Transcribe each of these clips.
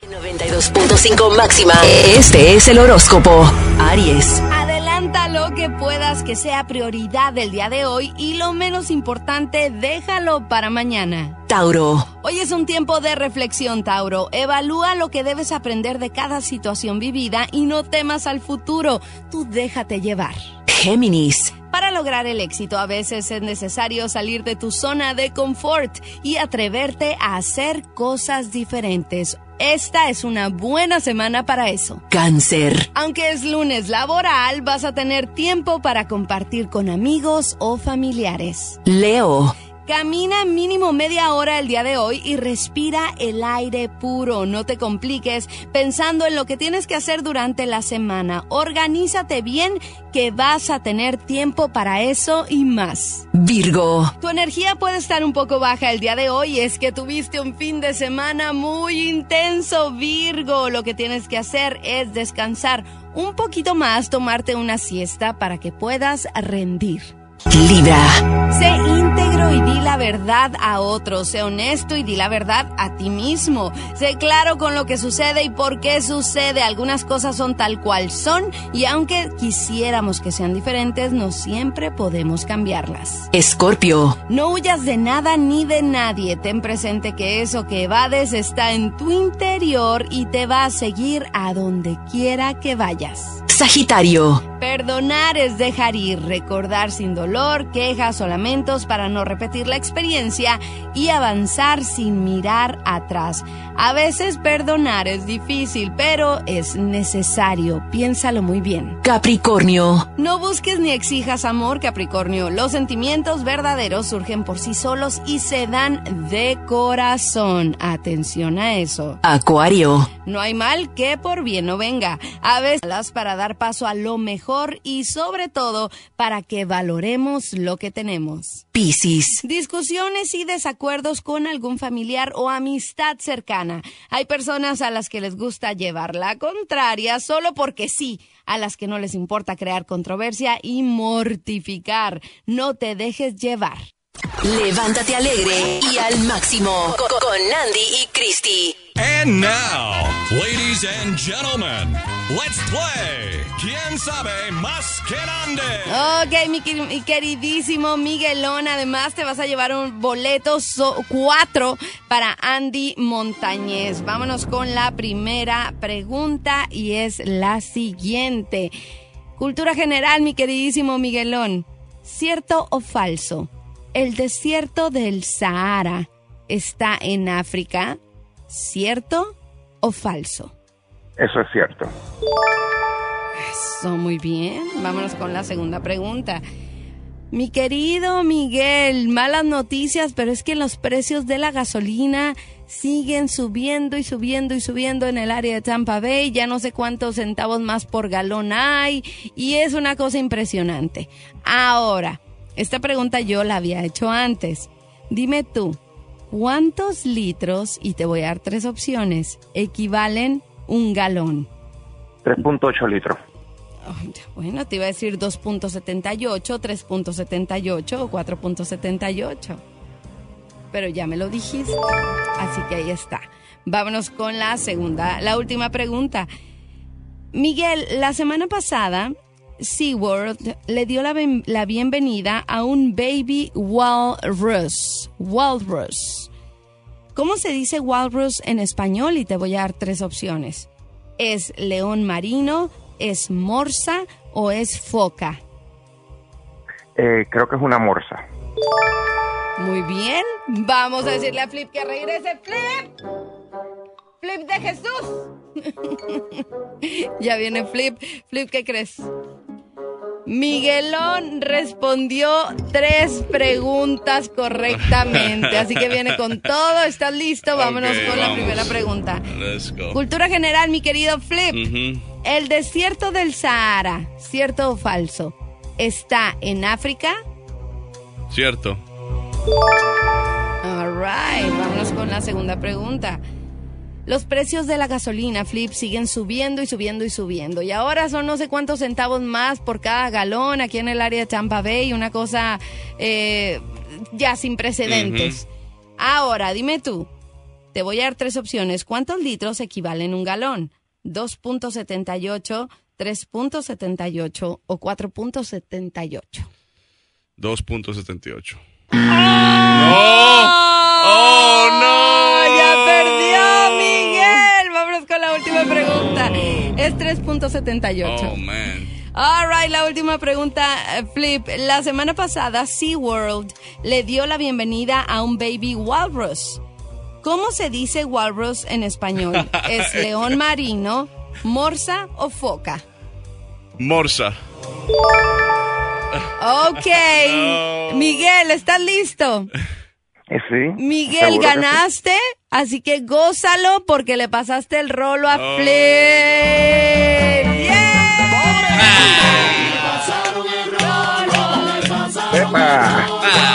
92.5 máxima. Este es el horóscopo. Aries. Adelanta lo que puedas que sea prioridad del día de hoy y lo menos importante, déjalo para mañana. Tauro. Hoy es un tiempo de reflexión, Tauro. Evalúa lo que debes aprender de cada situación vivida y no temas al futuro. Tú déjate llevar. Géminis. Para lograr el éxito, a veces es necesario salir de tu zona de confort y atreverte a hacer cosas diferentes. Esta es una buena semana para eso. Cáncer. Aunque es lunes laboral, vas a tener tiempo para compartir con amigos o familiares. Leo. Camina mínimo media hora el día de hoy y respira el aire puro. No te compliques pensando en lo que tienes que hacer durante la semana. Organízate bien que vas a tener tiempo para eso y más. Virgo. Tu energía puede estar un poco baja el día de hoy. Es que tuviste un fin de semana muy intenso, Virgo. Lo que tienes que hacer es descansar un poquito más, tomarte una siesta para que puedas rendir. Libra. Sé íntegro y di la verdad a otros. Sé honesto y di la verdad a ti mismo. Sé claro con lo que sucede y por qué sucede. Algunas cosas son tal cual son y aunque quisiéramos que sean diferentes, no siempre podemos cambiarlas. Escorpio. No huyas de nada ni de nadie. Ten presente que eso que evades está en tu interior y te va a seguir a donde quiera que vayas. Sagitario. Perdonar es dejar ir, recordar sin dolor, quejas o lamentos para no repetir la experiencia y avanzar sin mirar atrás. A veces perdonar es difícil, pero es necesario. Piénsalo muy bien. Capricornio. No busques ni exijas amor, Capricornio. Los sentimientos verdaderos surgen por sí solos y se dan de corazón. Atención a eso. Acuario. No hay mal que por bien no venga. A veces para dar paso a lo mejor y sobre todo para que valoremos lo que tenemos. Piscis. Discusiones y desacuerdos con algún familiar o amistad cercana. Hay personas a las que les gusta llevar la contraria solo porque sí, a las que no les importa crear controversia y mortificar. No te dejes llevar. Levántate alegre y al máximo con Andy y Christy. And now, ladies and gentlemen, let's play ¿Quién sabe más que Andy? Ok, mi queridísimo Miguelón, además te vas a llevar un boleto 4 para Andy Montañez. Vámonos con la primera pregunta y es la siguiente. Cultura general, mi queridísimo Miguelón. ¿Cierto o falso? ¿El desierto del Sahara está en África? ¿Cierto o falso? Eso es cierto. Eso, muy bien. Vámonos con la segunda pregunta. Mi querido Miguel, malas noticias, pero es que los precios de la gasolina siguen subiendo y subiendo y subiendo en el área de Tampa Bay. Ya no sé cuántos centavos más por galón hay y es una cosa impresionante. Ahora, esta pregunta yo la había hecho antes. Dime tú, ¿cuántos litros, y te voy a dar 3 opciones, equivalen un galón? 3.8 litros. Bueno, te iba a decir 2.78, 3.78 o 4.78. Pero ya me lo dijiste, así que ahí está. Vámonos con la última pregunta. Miguel, la semana pasada SeaWorld le dio la bienvenida a un baby walrus. Walrus. ¿Cómo se dice walrus en español? Y te voy a dar 3 opciones. ¿Es león marino, es morsa o es foca? Creo que es una morsa. Muy bien. Vamos a decirle a Flip que regrese. ¡Flip! ¡Flip de Jesús! Ya viene Flip. Flip, ¿qué crees? Miguelón respondió 3 preguntas correctamente, así que viene con todo. ¿Estás listo? Vámonos con la primera pregunta. Let's go. Cultura general, mi querido Flip. El desierto del Sahara, ¿cierto o falso? ¿Está en África? Cierto. All right, vámonos con la segunda pregunta. Los precios de la gasolina, Flip, siguen subiendo y subiendo y subiendo. Y ahora son no sé cuántos centavos más por cada galón aquí en el área de Tampa Bay. Una cosa ya sin precedentes. Ahora, dime tú, Te voy a dar 3 opciones. ¿Cuántos litros equivalen un galón? 2.78, 3.78 o 4.78. 2.78. ¡Oh, no! ¡Ya perdió, Miguel! Vámonos con la última pregunta. Es 3.78. Oh, man. All right, la última pregunta, Flip. La semana pasada, SeaWorld le dio la bienvenida a un baby walrus. ¿Cómo se dice walrus en español? ¿Es león marino, morsa o foca? Morsa. Ok. Miguel, ¿estás listo? Sí. Miguel, seguro que ganaste, así que gózalo porque le pasaste el rolo a Flip. sí. ¡Epa!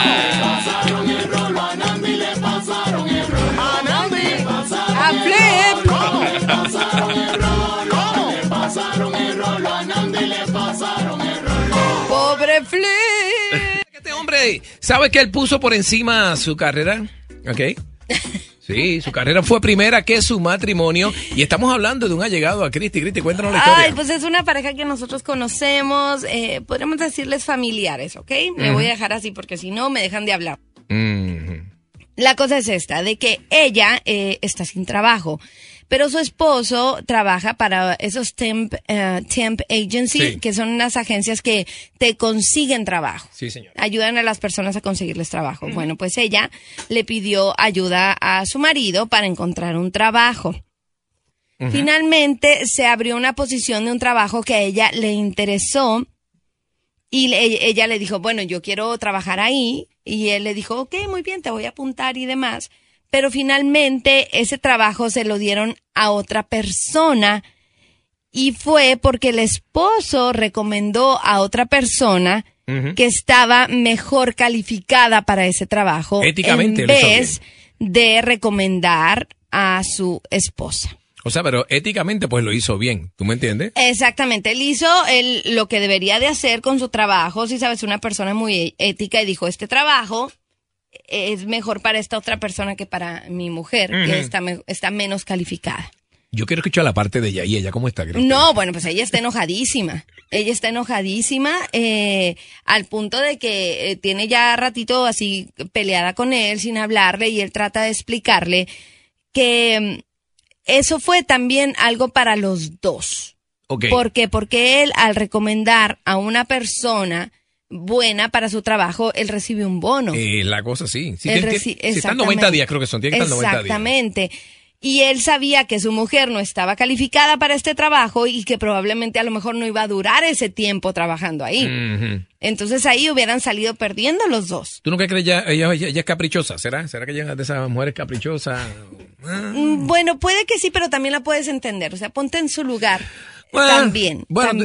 A Flip. Pobre Flip. Este hombre, ¿sabe que él puso por encima su carrera? ¿Ok? Sí, su carrera fue primera que su matrimonio. Y estamos hablando de un allegado a Cristi. Cristi, cuéntanos la historia. Ay, pues es una pareja que nosotros conocemos, podríamos decirles familiares, ¿ok? Me voy a dejar así porque si no me dejan de hablar. La cosa es esta, de que ella está sin trabajo, pero su esposo trabaja para esos temp agency, Sí. que son unas agencias que te consiguen trabajo. Sí, señor. Ayudan a las personas a conseguirles trabajo. Bueno, pues ella le pidió ayuda a su marido para encontrar un trabajo. Finalmente se abrió una posición de un trabajo que a ella le interesó y ella le dijo, bueno, yo quiero trabajar ahí. Y él le dijo, ok, muy bien, te voy a apuntar y demás. Pero finalmente ese trabajo se lo dieron a otra persona y fue porque el esposo recomendó a otra persona que estaba mejor calificada para ese trabajo Éticamente en lo hizo vez de recomendar a su esposa. O sea, pero éticamente pues lo hizo bien. ¿Tú me entiendes? Exactamente, él hizo lo que debería de hacer con su trabajo, si sabes, una persona muy ética y dijo, este trabajo es mejor para esta otra persona que para mi mujer, que está menos calificada. Yo quiero escuchar la parte de ella. ¿Y ella cómo está, Cristi? No, bueno, pues ella está enojadísima. Ella está enojadísima al punto de que tiene ya ratito así peleada con él sin hablarle y él trata de explicarle que eso fue también algo para los dos. Ok. ¿Por qué? Porque él, al recomendar a una persona buena para su trabajo, él recibe un bono. La cosa sí. Sí, Él si están exactamente. 90 días, creo que son. Tiene que estar 90 días. Exactamente. Y él sabía que su mujer no estaba calificada para este trabajo y que probablemente a lo mejor no iba a durar ese tiempo trabajando ahí. Entonces ahí hubieran salido perdiendo los dos. ¿Tú nunca crees ella es caprichosa? ¿Será que ella es de esas mujeres caprichosas? Bueno, puede que sí, pero también la puedes entender. O sea, ponte en su lugar. Bueno, También.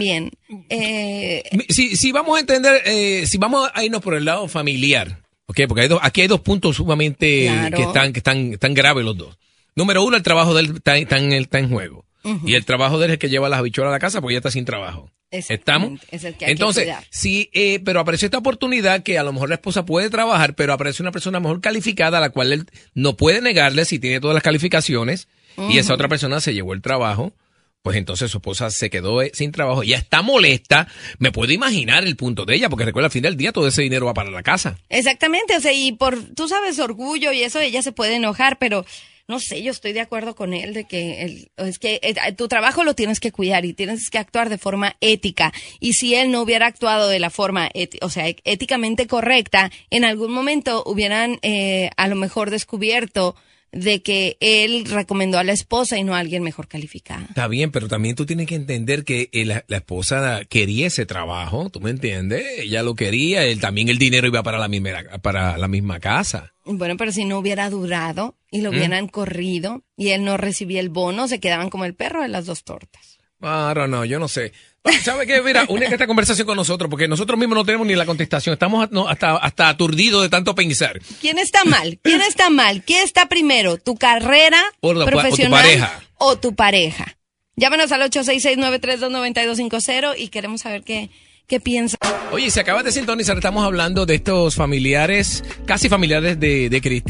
Si vamos a entender, si vamos a irnos por el lado familiar, ¿ok? Porque aquí hay dos puntos sumamente Claro. que están graves los dos. Número uno, el trabajo de él está en juego. Y el trabajo de él es el que lleva las habichuelas a la casa porque ella está sin trabajo. ¿Estamos? Es el que hay Entonces, que cuidar. sí, pero apareció esta oportunidad que a lo mejor la esposa puede trabajar, pero aparece una persona mejor calificada a la cual él no puede negarle si tiene todas las calificaciones y esa otra persona se llevó el trabajo. Pues entonces su esposa se quedó sin trabajo. Ya está molesta. Me puedo imaginar el punto de ella, porque recuerda, al final del día todo ese dinero va para la casa. Exactamente, o sea, y tú sabes, orgullo y eso, ella se puede enojar, pero no sé, yo estoy de acuerdo con él de que tu trabajo lo tienes que cuidar y tienes que actuar de forma ética. Y si él no hubiera actuado de la forma, éticamente correcta, en algún momento hubieran a lo mejor descubierto de que él recomendó a la esposa y no a alguien mejor calificada. Está bien, pero también tú tienes que entender que la esposa quería ese trabajo, ¿tú me entiendes? Ella lo quería, también el dinero iba para la misma casa. Bueno, pero si no hubiera durado y lo hubieran corrido y él no recibía el bono, se quedaban como el perro de las dos tortas. Ahora no, yo no sé. ¿Sabe qué? Mira, única esta conversación con nosotros, porque nosotros mismos no tenemos ni la contestación. Estamos hasta aturdidos de tanto pensar. ¿Quién está mal? ¿Quién está mal? ¿Quién está primero? ¿Tu carrera profesional o tu pareja? Llámanos al 866-932-9250 y queremos saber qué piensa. Oye, si acabas de sintonizar, estamos hablando de estos familiares, casi familiares de Cristi.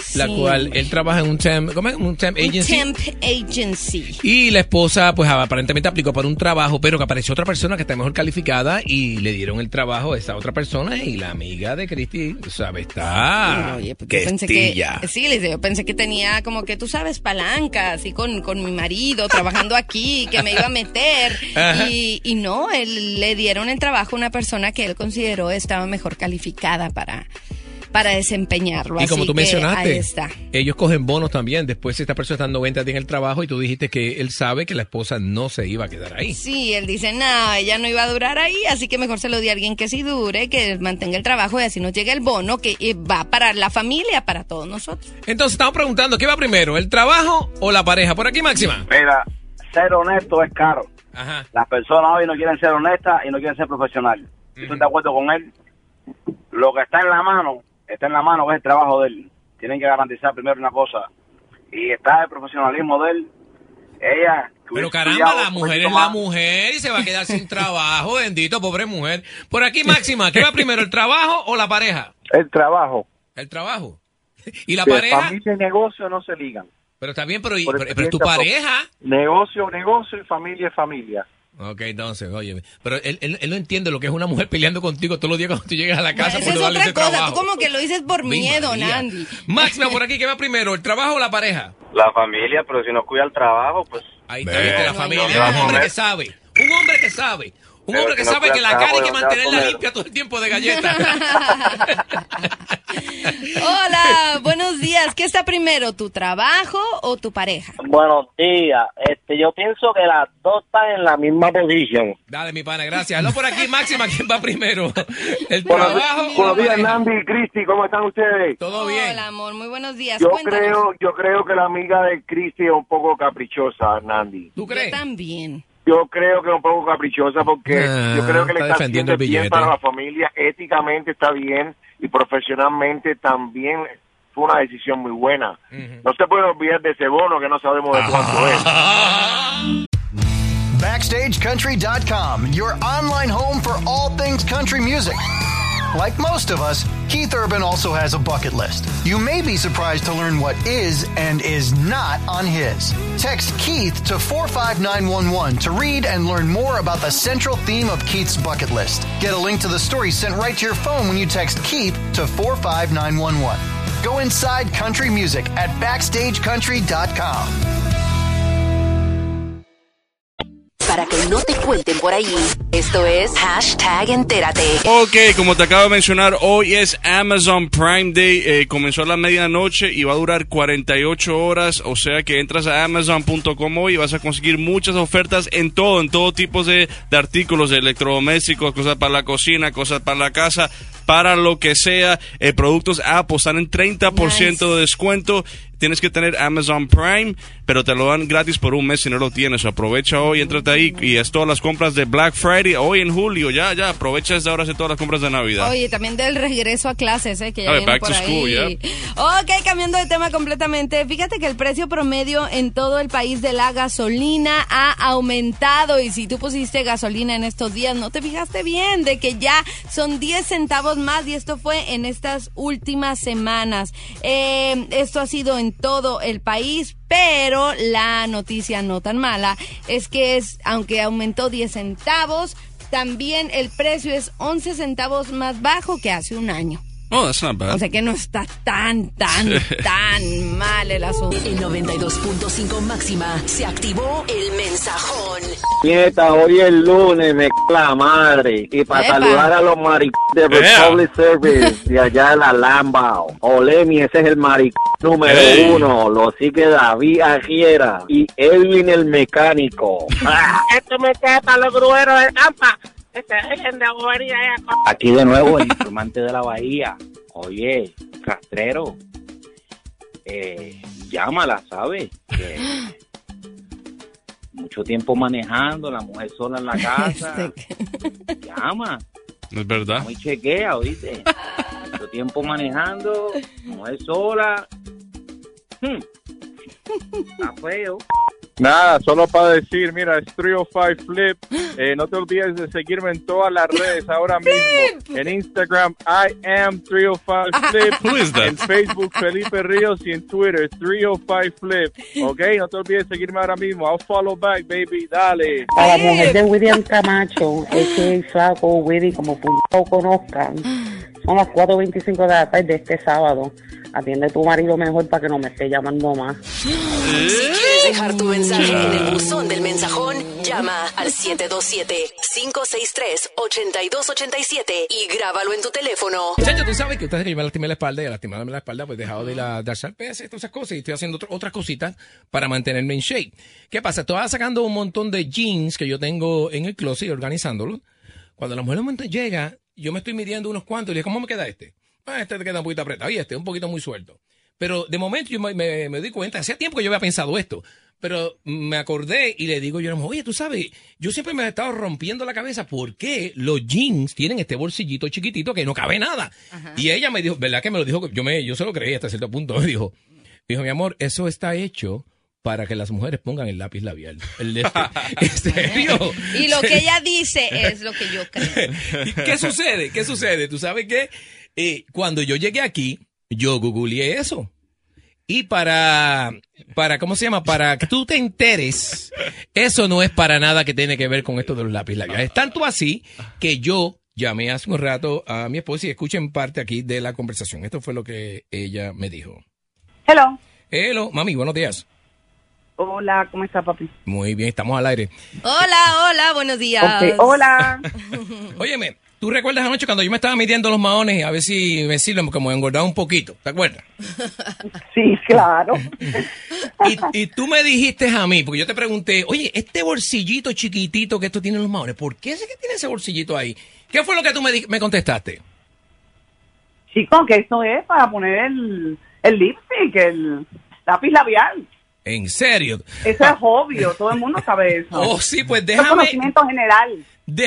la Sí. cual él trabaja en un temp agency. Temp agency. Y la esposa, pues aparentemente aplicó para un trabajo, pero que apareció otra persona que está mejor calificada y le dieron el trabajo a esa otra persona y la amiga de Cristi, ¿sabes? Está Oye, pues que yo pensé estilla. que, sí, Liz, yo pensé que tenía como que, tú sabes, palanca, así con mi marido trabajando aquí, que me iba a meter. Ajá. Y no, él le dieron el trabajo a una persona que él consideró estaba mejor calificada para desempeñarlo. Y como Así tú que mencionaste, ahí está. ellos cogen bonos también. Después, si esta persona está en 90 días en el trabajo y tú dijiste que él sabe que la esposa no se iba a quedar ahí. Sí, él dice, no, ella no iba a durar ahí, así que mejor se lo di a alguien que sí dure, que mantenga el trabajo y así nos llega el bono que va para la familia, para todos nosotros. Entonces, estamos preguntando, ¿qué va primero, el trabajo o la pareja? Por aquí, Máxima. Mira, ser honesto es caro. Ajá. Las personas hoy no quieren ser honestas y no quieren ser profesionales. Yo estoy de acuerdo con él. Lo que está en la mano, que es el trabajo de él. Tienen que garantizar primero una cosa. Y está el profesionalismo de él. Ella... Pero caramba, la mujer es la mujer y se va a quedar sin trabajo, bendito, pobre mujer. Por aquí, Máxima, ¿qué va primero, el trabajo o la pareja? El trabajo. El trabajo. ¿Y la De pareja? familia y negocio no se ligan. Pero está bien, pero Por es tu experiencia pareja. Negocio y familia es familia. Ok, entonces, oye, pero él no entiende lo que es una mujer peleando contigo todos los días cuando tú llegas a la casa. Esa por es no darle otra ese cosa, trabajo. tú como que lo dices por Mi miedo, María. Nandy. Máxima, por aquí, ¿qué va primero, el trabajo o la pareja? La familia, pero si no cuida el trabajo, pues... Ahí está, viste, la No, familia. no, Un no. hombre que sabe. Un hombre que sabe. Un Pero hombre que si no sabe que la cuida el cara hay que trabajo, mantenerla ya limpia todo el tiempo de galletas. Hola, buenos días. ¿Qué está primero, tu trabajo o tu pareja? Buenos días. Yo pienso que las dos están en la misma posición. Dale, mi pana, gracias. Hazlo por aquí, Máxima, ¿quién va primero? ¿El Buenos trabajo o buenos la días, pareja? Nandy y Cristi, ¿cómo están ustedes? Todo bien. Hola, amor, muy buenos días. Yo Cuéntanos. creo que la amiga de Cristi es un poco caprichosa, Nandy. ¿Tú Yo crees? también. Yo creo que es un poco caprichosa porque yo creo que le está está defendiendo haciendo el bien billete. para la familia, éticamente está bien y profesionalmente también fue una decisión muy buena. No se puede olvidar de ese bono que no sabemos de cuánto es. BackstageCountry.com, your online home for all things country music. Like most of us, Keith Urban also has a bucket list. You may be surprised to learn what is and is not on his. Text Keith to 45911 to read and learn more about the central theme of Keith's bucket list. Get a link to the story sent right to your phone when you text Keith to 45911. Go inside country music at BackstageCountry.com. Para que no te cuenten por ahí, esto es #entérate. Ok, como te acabo de mencionar, hoy es Amazon Prime Day, comenzó a la medianoche y va a durar 48 horas, o sea que entras a Amazon.com hoy y vas a conseguir muchas ofertas en todo tipo de artículos, de electrodomésticos, cosas para la cocina, cosas para la casa, para lo que sea, productos Apple están en 30% de descuento. Tienes que tener Amazon Prime, pero te lo dan gratis por un mes si no lo tienes. Aprovecha hoy, éntrate ahí y es todas las compras de Black Friday. Hoy en julio, ya, aprovecha desde ahora hacer todas las compras de Navidad. Oye, también del regreso a clases, que ya A ver, viene back por to ahí. school, yeah. Ok, cambiando de tema completamente. Fíjate que el precio promedio en todo el país de la gasolina ha aumentado. Y si tú pusiste gasolina en estos días, no te fijaste bien de que ya son 10 centavos más. Y esto fue en estas últimas semanas. Esto ha sido en todo el país, pero la noticia no tan mala es que aunque aumentó 10 centavos, también el precio es 11 centavos más bajo que hace un año. Oh, that's not bad. O sea que no está tan mal el asunto. En 92.5 máxima se activó el mensajón. Nieta, hoy es lunes, me la madre. Y para Epa. saludar a los de Republic Service de allá de la Lambao. Olemi, ese es el número Hey. 1. Lo sigue David Agiera y Edwin el mecánico. Esto me queda para los grueros de Campa. Aquí de nuevo el informante de la bahía. Oye, rastrero, llámala, ¿sabes? Que mucho tiempo manejando, la mujer sola en la casa. Llama, Es verdad. muy chequea, ¿oíste? Mucho tiempo manejando, mujer sola. Está feo. Nada, solo para decir, mira, es 305 Flip. No te olvides de seguirme en todas las redes ahora mismo. En Instagram, I am 305 Flip. Who is that? En Facebook, Felipe Ríos. Y en Twitter, 305 Flip. Ok, no te olvides de seguirme ahora mismo. I'll follow back, baby. Dale. A la mujer de William Camacho, es que el flaco Willy, como lo conozcan, son las 4:25 de la tarde este sábado. Atiende a tu marido mejor para que no me esté llamando más. Si quieres dejar tu mensaje en el buzón del mensajón, llama al 727-563-8287 y grábalo en tu teléfono. Muchachos, tú sabes que ustedes que yo me lastimé la espalda y al lastimarme la espalda pues he dejado de dar salpes y todas esas cosas y estoy haciendo otras cositas para mantenerme en shape. ¿Qué pasa? Estaba sacando un montón de jeans que yo tengo en el closet y organizándolos. Cuando la mujer de momento llega, yo me estoy midiendo unos cuantos y le digo, ¿cómo me queda este? Este te queda un poquito apretado y este un poquito muy suelto. Pero de momento yo me di cuenta, hacía tiempo que yo había pensado esto, pero me acordé y le digo yo, oye, tú sabes, yo siempre me he estado rompiendo la cabeza por qué los jeans tienen este bolsillito chiquitito que no cabe nada. Ajá. Y ella me dijo, ¿verdad que me lo dijo? Yo se lo creí hasta cierto punto. Me dijo, mi amor, eso está hecho para que las mujeres pongan el lápiz labial. ¿En serio? Y lo que ella dice es lo que yo creo. ¿Y qué sucede? ¿Qué sucede? ¿Tú sabes qué? Cuando yo llegué aquí, yo googleé eso. Y para ¿cómo se llama? Para que tú te enteres, eso no es para nada que tiene que ver con esto de los lápiz labiales. Es tanto así que yo llamé hace un rato a mi esposa y escuchen parte aquí de la conversación. Esto fue lo que ella me dijo. Hello. Hello, mami, buenos días. Hola, ¿cómo está, papi? Muy bien, estamos al aire. Hola, buenos días. Okay, hola. Óyeme, ¿tú recuerdas anoche cuando yo me estaba midiendo los maones a ver si me sirven como engordado un poquito? ¿Te acuerdas? Sí, claro. Y tú me dijiste a mí, porque yo te pregunté, oye, este bolsillito chiquitito que esto tiene los maones, ¿por qué es que tiene ese bolsillito ahí? ¿Qué fue lo que tú me contestaste? Chico, que eso es para poner el lipstick, el lápiz labial. ¿En serio? Eso es obvio, todo el mundo sabe eso. Oh, sí, pues déjame... Es conocimiento general.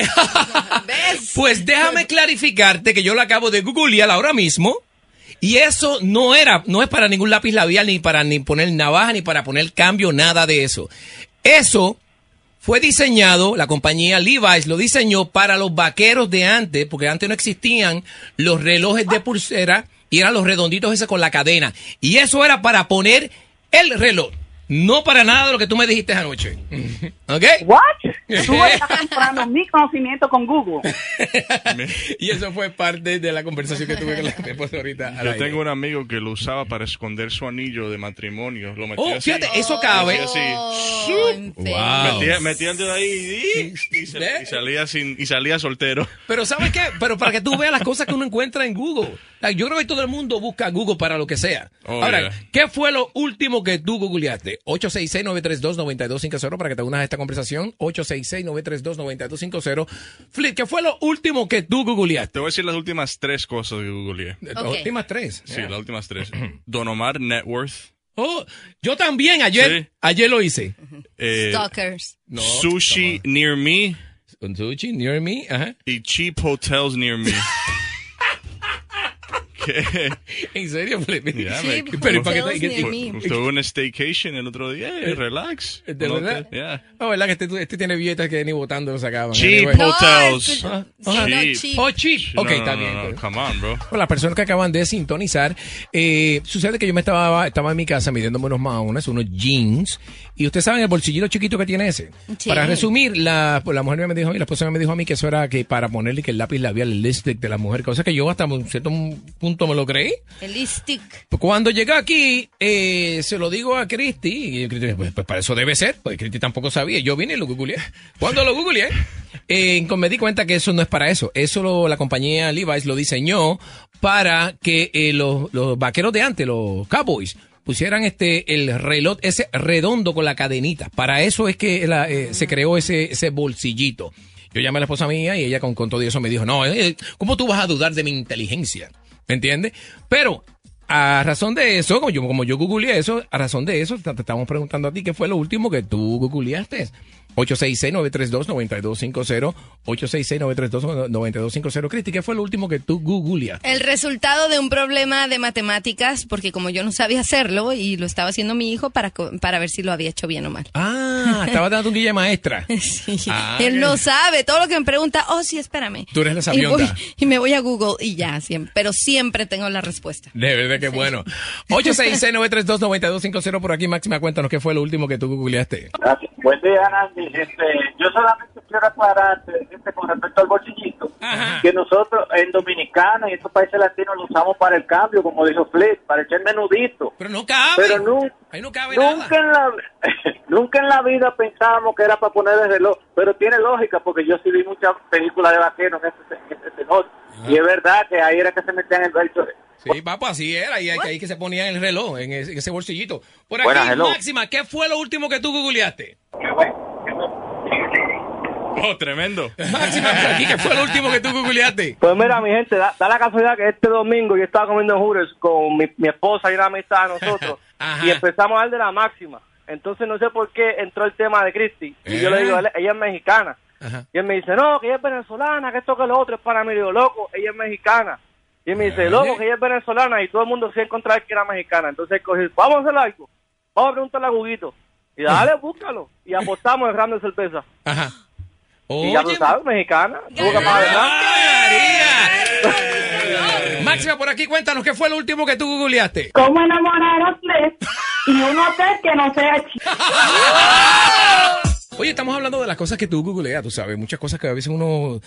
Pues déjame clarificarte que yo lo acabo de googlear ahora mismo y eso no es para ningún lápiz labial, ni poner navaja, ni para poner cambio, nada de eso. Eso fue diseñado, la compañía Levi's lo diseñó para los vaqueros de antes, porque antes no existían los relojes de pulsera y eran los redonditos esos con la cadena. Y eso era para poner el reloj. No para nada de lo que tú me dijiste anoche. ¿Ok? ¿What? Tú estás comparando mi conocimiento con Google. Y eso fue parte de la conversación que tuve con la esposa ahorita. Yo tengo un amigo que lo usaba para esconder su anillo de matrimonio. Lo metía así. Fíjate, eso cabe. Así. Wow. Metía el dedo ahí y salía soltero. Pero ¿sabes qué? Pero para que tú veas las cosas que uno encuentra en Google. Yo creo que todo el mundo busca Google para lo que sea. Ahora, ¿qué fue lo último que tú googleaste? 866-932-9250 para que te unas a esta conversación. 866-932-9250. Flip, ¿qué fue lo último que tú googleaste? Te voy a decir las últimas 3 cosas que googleé. ¿Las últimas 3? Sí, las últimas 3. Don Omar Net Worth. Oh, yo también ayer lo hice. Stalkers. No, Sushi Near Me. Sushi Near Me, ajá. Y Cheap Hotels Near Me. ¿Qué? ¿En serio? Pero estuve en staycation el otro día, relax. ¿De verdad? Yeah. No, verdad que este tiene billetes que ni votando los sacaban. Cheap hotels. Cheap. Oh, cheap. Ok, está bien. No, come on, bro. Bueno, las personas que acaban de sintonizar, sucede que yo estaba en mi casa midiéndome unos maones, unos jeans, y ustedes saben el bolsillito chiquito que tiene ese. Sí. Para resumir, la mujer me dijo, y la esposa me dijo a mí que eso era que para ponerle que el lápiz labial, el lipstick de la mujer, cosa que yo hasta un cierto punto me lo creí. El lipstick. Cuando llegué aquí, se lo digo a Cristi, y Cristi, pues para eso debe ser, pues Cristi tampoco sabía. Yo vine y lo googleé. Cuando lo googleé, me di cuenta que eso no es para eso. Eso la compañía Levi's lo diseñó para que los vaqueros de antes, los Cowboys, pusieran el reloj ese redondo con la cadenita. Para eso es que se creó ese bolsillito. Yo llamé a la esposa mía y ella con todo eso me dijo, no, ¿cómo tú vas a dudar de mi inteligencia? ¿Me entiendes? Pero a razón de eso, como yo googleé eso, a razón de eso, te estamos preguntando a ti qué fue lo último que tú googleaste. 866-932-9250. 866-932-9250. Cristi, ¿qué fue lo último que tú googleaste? El resultado de un problema de matemáticas, porque como yo no sabía hacerlo y lo estaba haciendo mi hijo para ver si lo había hecho bien o mal. Ah, estaba dando un guille maestra. Sí. Él no sabe. Todo lo que me pregunta, sí, espérame. Tú eres la sabionda. Y me voy a Google y ya, siempre. Pero siempre tengo la respuesta. De verdad que bueno. 866-932-9250. Por aquí, Máxima, cuéntanos qué fue lo último que tú googleaste. Gracias. Buen día, Nandy. Yo solamente quiero aclararte con respecto al bolsillito. Ajá. Que nosotros en Dominicana y en estos países latinos lo usamos para el cambio, como dijo Flip, para echar menudito. Pero no cabe. Ahí no cabe nada. Nunca en la vida pensábamos que era para poner el reloj, pero tiene lógica porque yo sí vi muchas películas de vaqueros en este tenor. Y es verdad que ahí era que se metían el velcro. Sí, papá, así era. Y ahí que se ponía el reloj, en ese bolsillito. Por aquí, Buena, Máxima, ¿qué fue lo último que tú googleaste? Tremendo. Máxima, por aquí, ¿qué fue lo último que tú googleaste? Pues mira, mi gente, da la casualidad que este domingo yo estaba comiendo Hooters con mi esposa y una amistad de nosotros. Y empezamos a hablar de la Máxima. Entonces no sé por qué entró el tema de Cristi. Y yo le digo, ella es mexicana. Y él me dice, no, que ella es venezolana, que esto que lo otro es para mí. Le digo, loco, ella es mexicana. Y él me dice, loco, que ella es venezolana. Y todo el mundo se encontraba que era mexicana. Entonces cogí, vamos a hacer algo. Vamos a preguntarle a Guguito. Y dale, búscalo. Y apostamos el grande de cerveza. Ajá. Y ya tú sabes, mexicana. Máxima, por aquí, cuéntanos, ¿qué fue lo último que tú googleaste? ¿Cómo enamorar a tres y un hotel que no sea chico? Oye, estamos hablando de las cosas que tú googleas, tú sabes, muchas cosas que a veces uno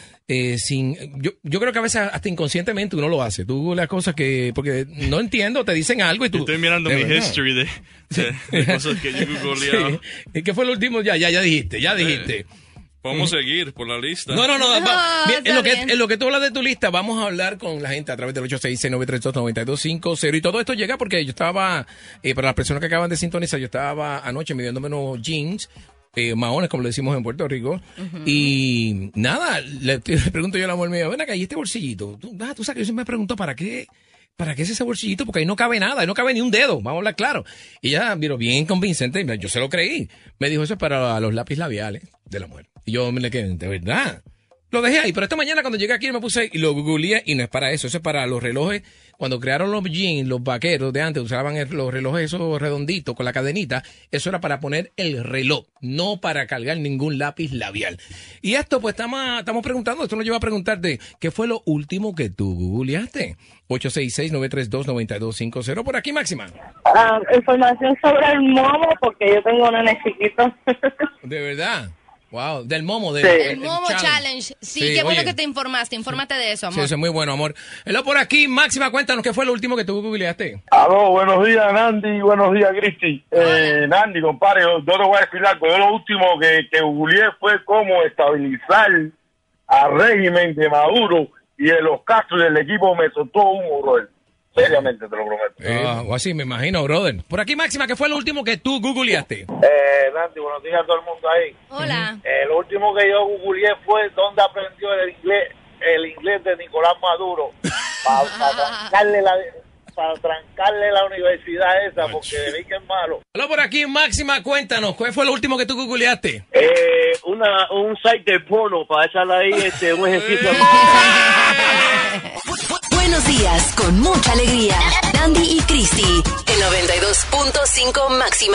yo creo que a veces hasta inconscientemente uno lo hace. Tú googleas cosas porque no entiendo, te dicen algo y tú... Estoy mirando mi history de cosas que yo googleaba. Sí. ¿Qué fue lo último? Ya dijiste. Podemos seguir por la lista. No. Bien, en lo que tú hablas de tu lista, vamos a hablar con la gente a través del 866-932-9250. Y todo esto llega porque yo estaba, para las personas que acaban de sintonizar, yo estaba anoche midiéndome unos jeans, maones, como le decimos en Puerto Rico. Y nada, le pregunto yo a la mujer mía, ven acá, ¿y este bolsillito? Tú sabes que yo siempre me pregunto, ¿para qué es ese bolsillito? Porque ahí no cabe nada, ahí no cabe ni un dedo, vamos a hablar claro. Y ella, bien convincente, yo se lo creí. Me dijo, eso es para los lápiz labiales de la mujer. Y yo me le quedé, de verdad. Lo dejé ahí, pero esta mañana cuando llegué aquí me puse y lo googleé y no es para eso es para los relojes. Cuando crearon los jeans, los vaqueros de antes usaban los relojes esos redonditos con la cadenita. Eso era para poner el reloj, no para cargar ningún lápiz labial. Y esto pues estamos preguntando, esto nos lleva a preguntarte, ¿qué fue lo último que tú googleaste? 866-932-9250. Por aquí, Máxima. Información sobre el momo, porque yo tengo un nene chiquito. ¿De verdad? Wow, del Momo. El Momo Challenge. Sí, qué bueno que te informaste. Infórmate de eso, amor. Sí, eso es muy bueno, amor. Hello, por aquí, Máxima, cuéntanos, ¿qué fue lo último que tú googleaste? Aló, buenos días, Nandy, buenos días, Cristi. Nandy, compadre, yo te voy a decir algo. Yo lo último que googleé fue cómo estabilizar al régimen de Maduro y de los Castro y del equipo me soltó humo, brother. Seriamente, te lo prometo. O así, me imagino, brother. Por aquí, Máxima, ¿qué fue lo último que tú googleaste? Nandy, buenos días a todo el mundo ahí. Hola. Lo último que yo googleé fue dónde aprendió el inglés de Nicolás Maduro para trancarle la universidad esa, porque de mí que es malo. Hola, por aquí, Máxima, cuéntanos, ¿cuál fue lo último que tú googleaste? Un site de porno para echarle ahí un ejercicio. Buenos días, con mucha alegría. Nandy y Cristi, el 92.5 Máxima.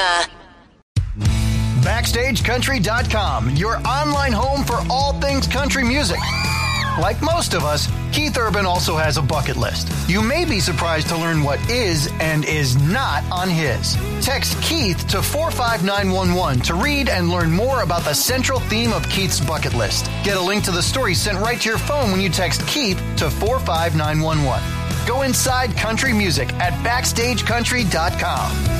BackstageCountry.com, your online home for all things country music. Like most of us, Keith Urban also has a bucket list. You may be surprised to learn what is and is not on his. Text Keith to 45911 to read and learn more about the central theme of Keith's bucket list. Get a link to the story sent right to your phone when you text Keith to 45911. Go inside country music at BackstageCountry.com.